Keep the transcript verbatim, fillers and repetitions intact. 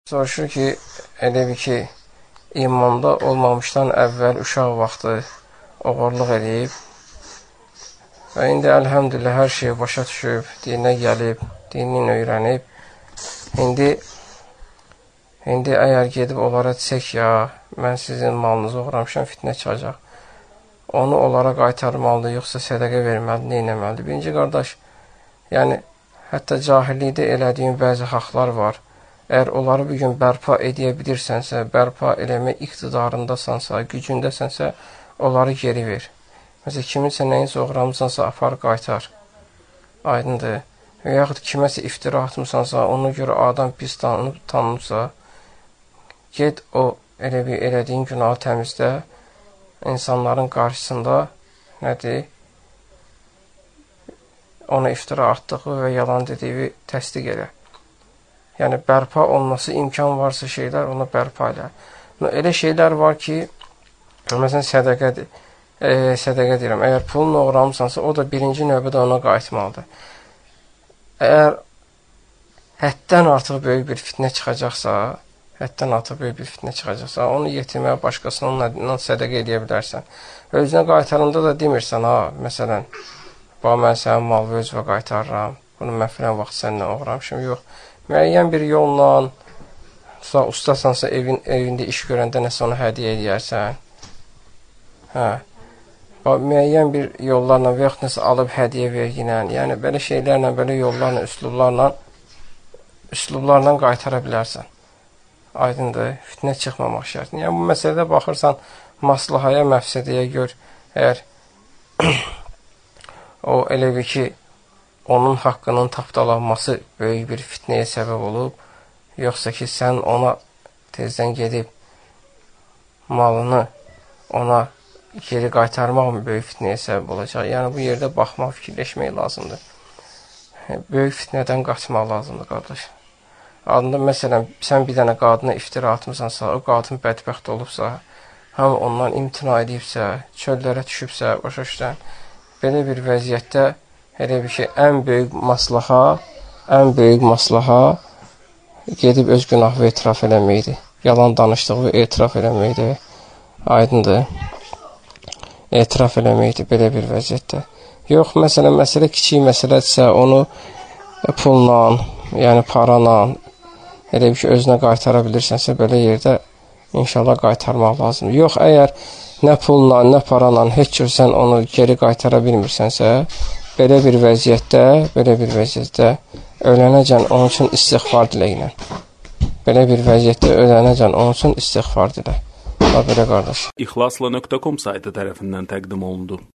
Soruşur ki, elə bir ki, imanda olmamışdan əvvəl uşaq vaxtı oğurluq edib və indi əlhəmdülillah hər şeyi başa düşüb, dinə gəlib, dinini öyrənib. İndi, indi əgər gedib onlara desək ya, mən sizin malınızı oğramışam, fitnə çıxacaq. Onu onlara qaytarmalıdır, yoxsa sədəqə verməlidir, nə etməlidir? Birinci qardaş, yəni, hətta cahillikdə elədiyin bəzi haqlar var. Əgər onları bugün bərpa edə bilirsənsə, bərpa eləmək iqtidarındasansa, gücündəsənsə, onları geri ver. Məsələn, kiminsə nəyinsə oğramısansa, apar, qaytar. Aydındır. Və yaxud kiməsə iftira atmısansa, ona görə adam pis tanınıb, tanınıbsa, ged o elə bir elədiyin günahı təmizlə, insanların qarşısında nədir? Ona iftira atdığı və yalan dediyi təsdiq elə. Yəni, bərpa olması imkan varsa şeylər, onu bərpa elə. Elə şeylər var ki, məsələn, sədəqədir. E, sədəqə deyirəm, əgər pulunu oğramısansa, o da birinci növbədə ona qayıtmalıdır. Əgər həddən artıq böyük bir fitnə çıxacaqsa, həddən artıq böyük bir fitnə çıxacaqsa, onu yetirməyə başqasına onunla sədəqə edə bilərsən. Özünə qaytarında da demirsən, ha, məsələn, bax, mən sənin malı özvə qaytarıram, bunu mən filan vaxt səninlə oğramışım, yox. Müəyyən bir yolla, ustasansa evin, evində iş görəndə nəsə onu hədiyyə edərsən. Hə. Müəyyən bir yollarla və yaxud nəsə alıb hədiyyə verginə, yəni belə şeylərlə, belə yollarla, üslublarla, üslublarla qaytara bilərsən. Aydındır, fitnə çıxmamaq şərtini. Yəni, bu məsələdə baxırsan, maslahaya, məfsədəyə gör, əgər o elə bir ki, onun haqqının tapdalanması böyük bir fitnəyə səbəb olub, yoxsa ki, sən ona tezdən gedib malını ona geri qaytarmaq mı böyük fitnəyə səbəb olacaq? Yəni, bu yerdə baxmaq, fikirləşmək lazımdır. Böyük fitnədən qaçmaq lazımdır, qardaş. Adında, məsələn, sən bir dənə qadına iftira atmısansa, o qadın bədbəxt olubsa, hamı ondan imtina edibsə, çöllərə düşübsə, başa düşsən, belə bir vəziyyətdə elə bir ki, ən böyük maslaha, ən böyük maslaha gedib öz günahı etiraf eləməkdir. Yalan danışdığı etiraf eləməkdir. Aydındır. Etiraf eləməkdir belə bir vəziyyətdə. Yox, məsələn, məsələ kiçik məsələdirsə, onu pulla, yəni parala, elə bir ki, özünə qaytara bilirsənsə, belə yerdə inşallah qaytarmaq lazımdır. Yox, əgər nə pulla, nə parala heç cür sən onu geri qaytara bilmirsənsə, belə bir vəziyyətdə, belə bir vəziyyətdə ölənəcən onun üçün istiğfar diləyinə. Belə bir vəziyyətdə ölənəcən onun üçün istiğfar dilə. Bax belə qardaş. İxlasla nöqtə com saytı tərəfindən təqdim olundu.